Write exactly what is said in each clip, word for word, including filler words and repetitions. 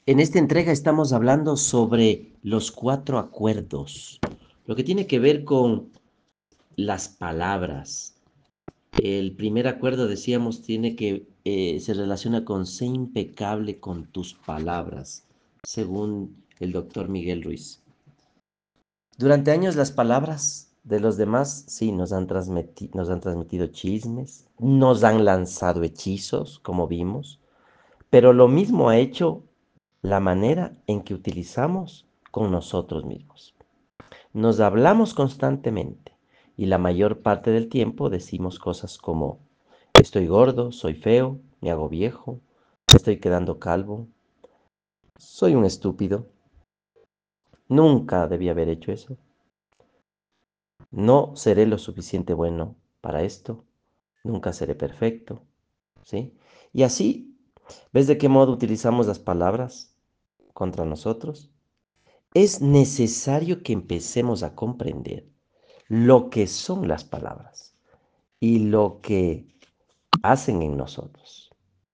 En esta entrega estamos hablando sobre los cuatro acuerdos, lo que tiene que ver con las palabras. El primer acuerdo, decíamos, tiene que eh, se relaciona con ser impecable con tus palabras, según el doctor Miguel Ruiz. Durante años las palabras de los demás, sí, nos han transmiti- nos han transmitido chismes, nos han lanzado hechizos, como vimos, pero lo mismo ha hecho la manera en que utilizamos con nosotros mismos. Nos hablamos constantemente y la mayor parte del tiempo decimos cosas como estoy gordo, soy feo, me hago viejo, me estoy quedando calvo, soy un estúpido, nunca debí haber hecho eso, no seré lo suficiente bueno para esto, nunca seré perfecto, ¿sí? Y así, ¿ves de qué modo utilizamos las palabras contra nosotros? Es necesario que empecemos a comprender lo que son las palabras y lo que hacen en nosotros.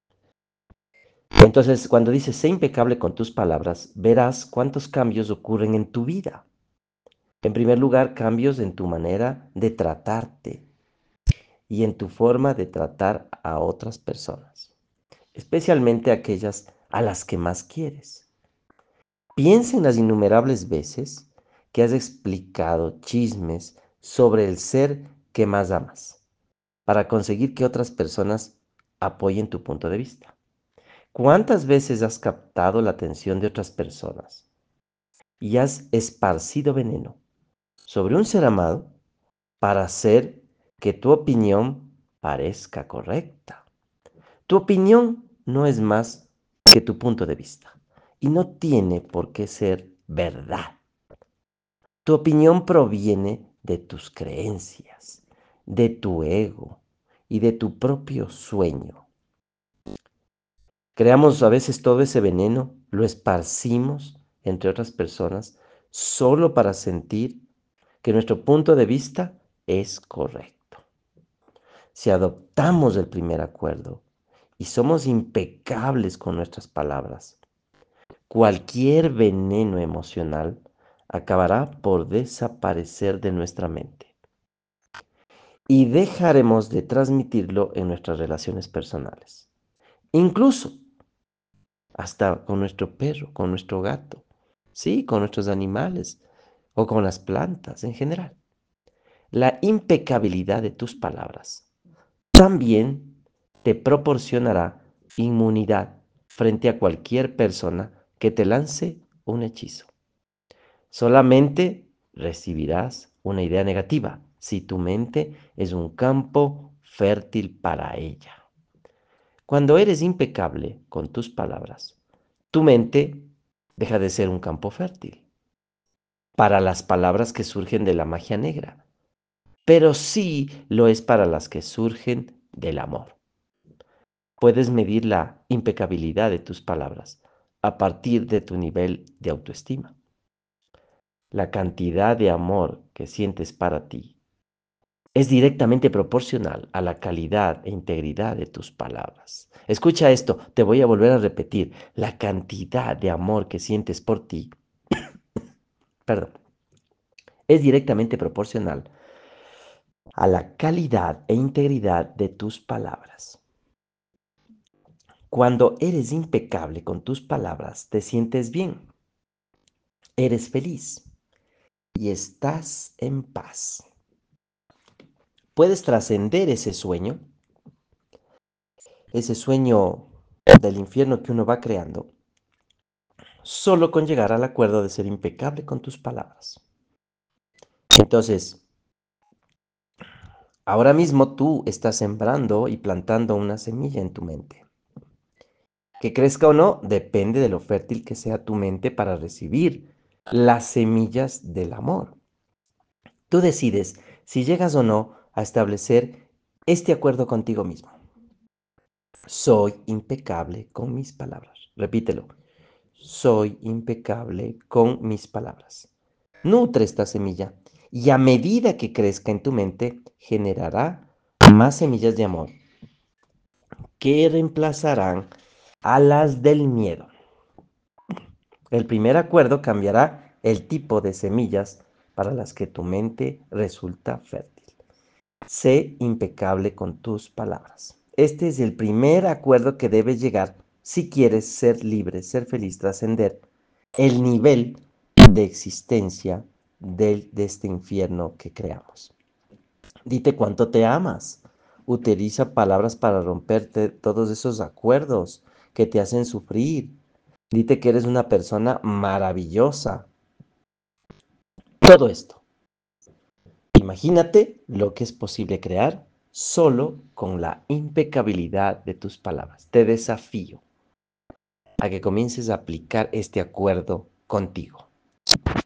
Entonces, cuando dices, sé impecable con tus palabras, verás cuántos cambios ocurren en tu vida. En primer lugar, cambios en tu manera de tratarte y en tu forma de tratar a otras personas, especialmente aquellas a las que más quieres. Piensa en las innumerables veces que has explicado chismes sobre el ser que más amas para conseguir que otras personas apoyen tu punto de vista. ¿Cuántas veces has captado la atención de otras personas y has esparcido veneno sobre un ser amado para hacer que tu opinión parezca correcta? Tu opinión no es más que tu punto de vista y no tiene por qué ser verdad. Tu opinión proviene de tus creencias, de tu ego y de tu propio sueño. Creamos a veces todo ese veneno, lo esparcimos entre otras personas solo para sentir que nuestro punto de vista es correcto. Si adoptamos el primer acuerdo y somos impecables con nuestras palabras, cualquier veneno emocional acabará por desaparecer de nuestra mente y dejaremos de transmitirlo en nuestras relaciones personales. Incluso hasta con nuestro perro, con nuestro gato, sí, con nuestros animales o con las plantas en general. La impecabilidad de tus palabras también te proporcionará inmunidad frente a cualquier persona que te lance un hechizo. Solamente recibirás una idea negativa si tu mente es un campo fértil para ella. Cuando eres impecable con tus palabras, tu mente deja de ser un campo fértil para las palabras que surgen de la magia negra, pero sí lo es para las que surgen del amor. Puedes medir la impecabilidad de tus palabras a partir de tu nivel de autoestima. La cantidad de amor que sientes para ti es directamente proporcional a la calidad e integridad de tus palabras. Escucha esto, te voy a volver a repetir. La cantidad de amor que sientes por ti, perdón, es directamente proporcional a la calidad e integridad de tus palabras. Cuando eres impecable con tus palabras, te sientes bien, eres feliz y estás en paz. Puedes trascender ese sueño, ese sueño del infierno que uno va creando, solo con llegar al acuerdo de ser impecable con tus palabras. Entonces, ahora mismo tú estás sembrando y plantando una semilla en tu mente. Que crezca o no depende de lo fértil que sea tu mente para recibir las semillas del amor. Tú decides si llegas o no a establecer este acuerdo contigo mismo. Soy impecable con mis palabras. Repítelo. Soy impecable con mis palabras. Nutre esta semilla y a medida que crezca en tu mente generará más semillas de amor que reemplazarán a las del miedo. El primer acuerdo cambiará el tipo de semillas para las que tu mente resulta fértil. Sé impecable con tus palabras. Este es el primer acuerdo que debes llegar si quieres ser libre, ser feliz, trascender el nivel de existencia del, de este infierno que creamos. Dite cuánto te amas. Utiliza palabras para romperte todos esos acuerdos que te hacen sufrir. Dite que eres una persona maravillosa. Todo esto. Imagínate lo que es posible crear solo con la impecabilidad de tus palabras. Te desafío a que comiences a aplicar este acuerdo contigo.